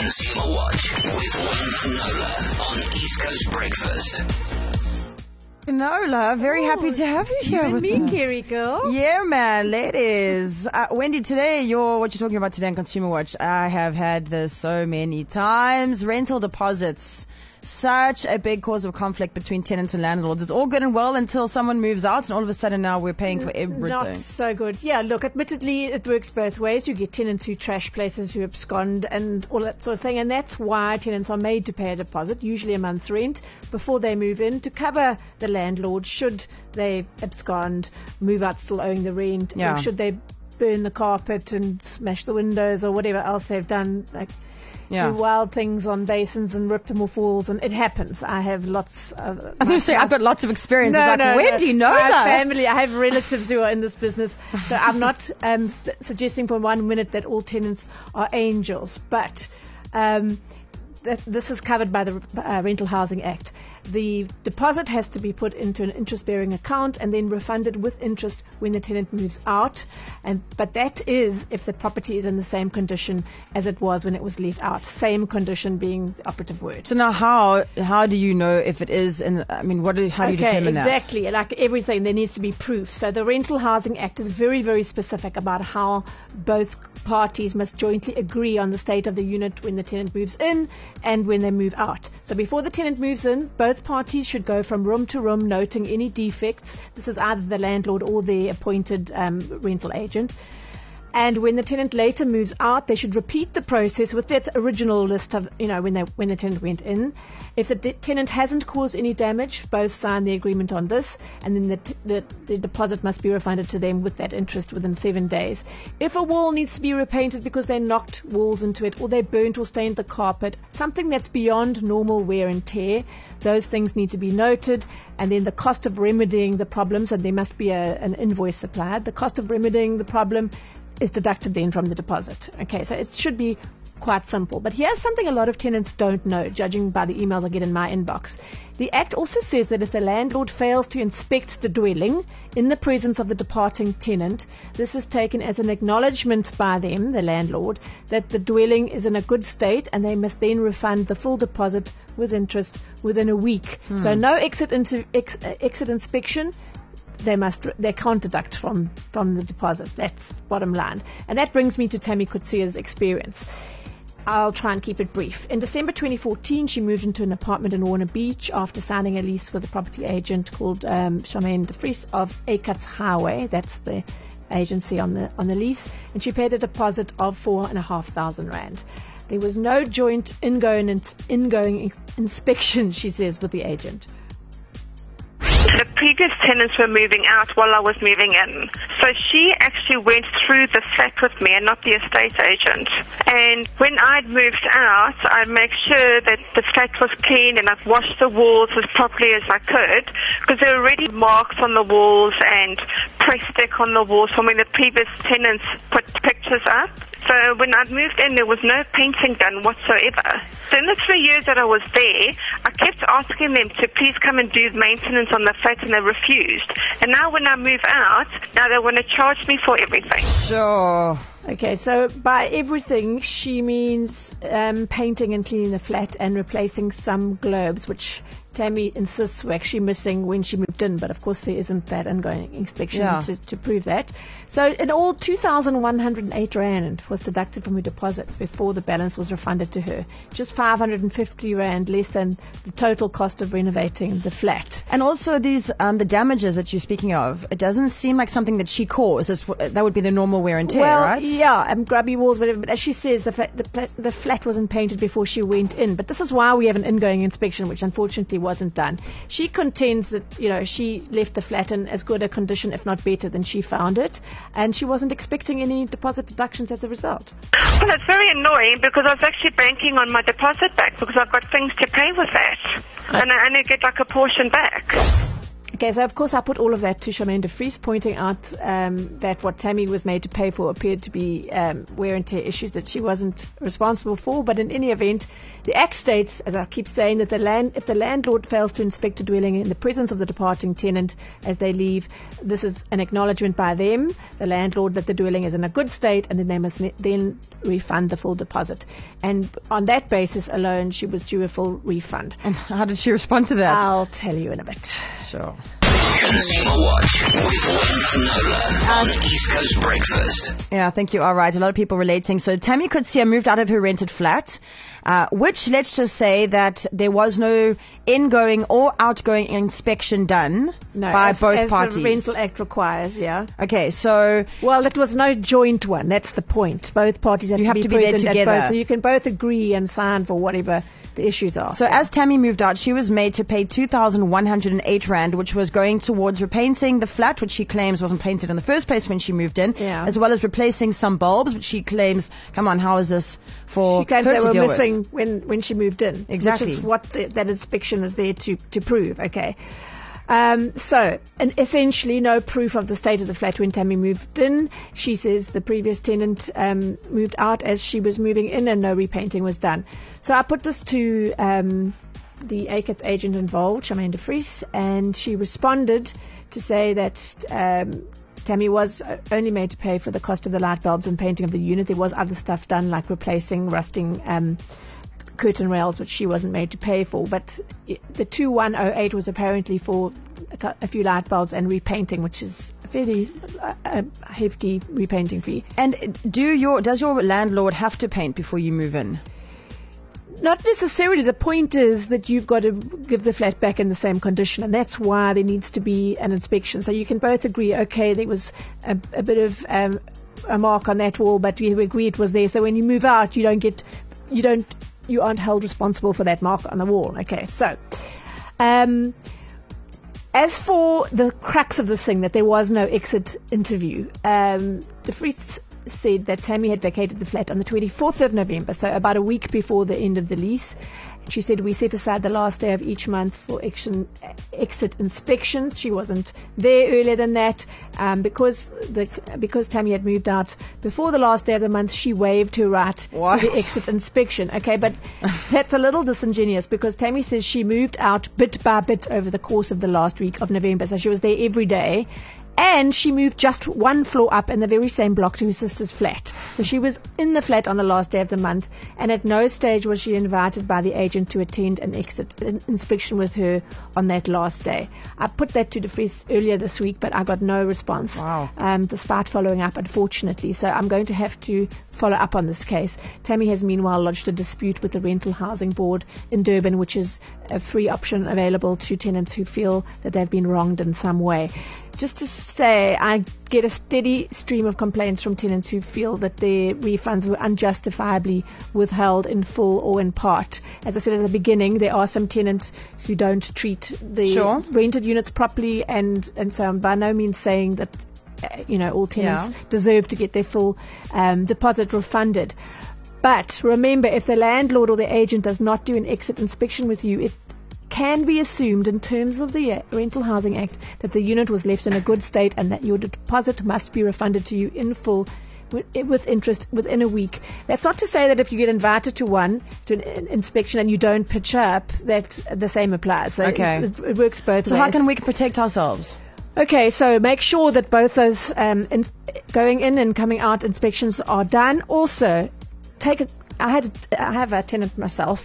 Consumer Watch with Wayne Nola on East Coast Breakfast. Nola, very happy to have you here with with me, us. Kerry girl. Yeah, man, ladies. Wendy, today, what you're talking about today on Consumer Watch, I have had this so many times. Rental deposits. Such a big cause of conflict between tenants and landlords. It's all good and well until someone moves out, and all of a sudden now we're paying for everything. Not so good. Yeah, look, admittedly, it works both ways. You get tenants who trash places, who abscond, and all that sort of thing. And that's why tenants are made to pay a deposit, usually a month's rent, before they move in, to cover the landlord should they abscond, move out still owing the rent, or should they burn the carpet and smash the windows or whatever else they've done, do wild things on basins and rip them off walls, and it happens. I have lots of... I was going to say, I've got lots of experience. Where do you know my that? Family, I have relatives who are in this business, so I'm not suggesting for 1 minute that all tenants are angels, but this is covered by the Rental Housing Act. The deposit has to be put into an interest-bearing account and then refunded with interest when the tenant moves out. But that is if the property is in the same condition as it was when it was let out. Same condition being the operative word. So now how do you know if it is how do you determine that? Exactly. Like everything, there needs to be proof. So the Rental Housing Act is very, very specific about how both parties must jointly agree on the state of the unit when the tenant moves in and when they move out. So before the tenant moves in, both parties should go from room to room noting any defects. This is either the landlord or the appointed rental agent. And when the tenant later moves out, they should repeat the process with that original list of, when the tenant went in. If the tenant hasn't caused any damage, both sign the agreement on this, and then the deposit must be refunded to them with that interest within 7 days. If a wall needs to be repainted because they knocked walls into it, or they burnt or stained the carpet, something that's beyond normal wear and tear, those things need to be noted, and then the cost of remedying the problems, and there must be an invoice supplied. The cost of remedying the problem is deducted then from the deposit. Okay, so it should be quite simple. But here's something a lot of tenants don't know, judging by the emails I get in my inbox. The Act also says that if the landlord fails to inspect the dwelling in the presence of the departing tenant, this is taken as an acknowledgement by them, the landlord, that the dwelling is in a good state, and they must then refund the full deposit with interest within a week. So no exit inspection. They can't deduct from the deposit. That's bottom line. And that brings me to Tammy Kutsia's experience. I'll try and keep it brief. In December 2014, she moved into an apartment in Warner Beach after signing a lease with a property agent called Charmaine de Vries of Akats Highway. That's the agency on the lease. And she paid a deposit of 4,500 rand. There was no joint ingoing inspection, she says, with the agent. The previous tenants were moving out while I was moving in. So she actually went through the flat with me and not the estate agent. And when I'd moved out, I'd make sure that the flat was clean and I'd washed the walls as properly as I could, because there were already marks on the walls and press stick on the walls from when the previous tenants put pictures up. So when I moved in, there was no painting done whatsoever. So in the 3 years that I was there, I kept asking them to please come and do maintenance on the flat, and they refused. And now when I move out, now they want to charge me for everything. Sure. Okay, so by everything, she means painting and cleaning the flat and replacing some globes, which Tammy insists were actually missing when she moved in, but of course there isn't that ongoing inspection to prove that. So in all, 2,108 rand was deducted from her deposit before the balance was refunded to her. Just 550 rand less than the total cost of renovating the flat. And also these the damages that you're speaking of, it doesn't seem like something that she caused. That would be the normal wear and tear, right? Yeah, grubby walls, whatever. But as she says, the flat wasn't painted before she went in. But this is why we have an ingoing inspection, which unfortunately wasn't done. She contends that, she left the flat in as good a condition, if not better, than she found it, and she wasn't expecting any deposit deductions as a result. Well, it's very annoying because I was actually banking on my deposit back because I've got things to pay with that, and I only get like a portion back. Okay, so of course I put all of that to Charmaine de Vries, pointing out that what Tammy was made to pay for appeared to be wear and tear issues that she wasn't responsible for. But in any event, the Act states, as I keep saying, that if the landlord fails to inspect a dwelling in the presence of the departing tenant as they leave, this is an acknowledgement by them, the landlord, that the dwelling is in a good state, and then they must then refund the full deposit. And on that basis alone, she was due a full refund. And how did she respond to that? I'll tell you in a bit. Sure. Consumer Watch with Wendy Knowler on East Coast Breakfast. Yeah, I think you are right. A lot of people relating. So Tammy Coetzee moved out of her rented flat, which, let's just say that there was no ingoing or outgoing inspection done by both parties. As the Rental Act requires, yeah. Okay, so... Well, it was no joint one. That's the point. Both parties have to be there present together. at both, so you can both agree and sign for whatever the issues are. So as Tammy moved out, she was made to pay 2,108 Rand, which was going towards repainting the flat, which she claims wasn't painted in the first place when she moved in, as well as replacing some bulbs, which she claims, come on, how is this for she claims her they to were deal missing when she moved in. Exactly. Which is what that inspection is there to prove, okay. And essentially no proof of the state of the flat when Tammy moved in. She says the previous tenant moved out as she was moving in and no repainting was done. So I put this to the ACATS agent involved, Charmaine de Vries, and she responded to say that Tammy was only made to pay for the cost of the light bulbs and painting of the unit. There was other stuff done like replacing rusting curtain rails, which she wasn't made to pay for, but the 2,108 was apparently for a few light bulbs and repainting, which is a fairly hefty repainting fee. And does your landlord have to paint before you move in? Not necessarily. The point is that you've got to give the flat back in the same condition, and that's why there needs to be an inspection. So you can both agree, okay, there was a bit of a mark on that wall, but we agree it was there. So when you move out, you aren't held responsible for that mark on the wall. Okay, so as for the crux of this thing, that there was no exit interview, de Vries said that Tammy had vacated the flat on the 24th of November, so about a week before the end of the lease. She said, we set aside the last day of each month for exit inspections. She wasn't there earlier than that. Because Tammy had moved out before the last day of the month, she waived her right to the exit inspection. Okay, but that's a little disingenuous because Tammy says she moved out bit by bit over the course of the last week of November. So she was there every day. And she moved just one floor up in the very same block to her sister's flat. So she was in the flat on the last day of the month, and at no stage was she invited by the agent to attend an exit inspection with her on that last day. I put that to de Vries earlier this week, but I got no response, despite following up, unfortunately. So I'm going to have to follow up on this case. Tammy has meanwhile lodged a dispute with the Rental Housing Board in Durban, which is a free option available to tenants who feel that they've been wronged in some way. Just to say, I get a steady stream of complaints from tenants who feel that their refunds were unjustifiably withheld in full or in part. As I said at the beginning, there are some tenants who don't treat the rented units properly, and so I'm by no means saying that all tenants deserve to get their full deposit refunded. But remember, if the landlord or the agent does not do an exit inspection with you, it can be assumed in terms of the Rental Housing Act that the unit was left in a good state and that your deposit must be refunded to you in full with interest within a week. That's not to say that if you get invited to an inspection and you don't pitch up, that the same applies. So it works both ways. So how can we protect ourselves? Okay, so make sure that both those going in and coming out inspections are done. Also, I have a tenant myself.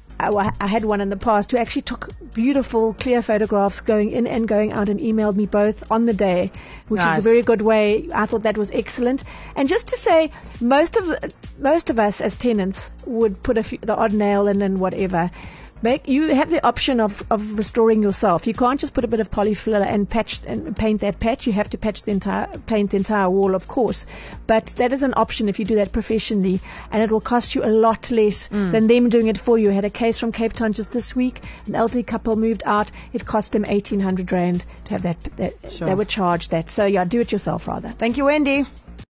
I had one in the past who actually took beautiful, clear photographs going in and going out and emailed me both on the day, which is a very good way. I thought that was excellent. And just to say, most of us as tenants would put the odd nail in and whatever. You have the option of restoring yourself. You can't just put a bit of polyfiller and paint that patch. You have to paint the entire wall, of course. But that is an option if you do that professionally, and it will cost you a lot less than them doing it for you. I had a case from Cape Town just this week. An elderly couple moved out. It cost them 1,800 Rand to have that. They were charged that. So do it yourself rather. Thank you, Wendy.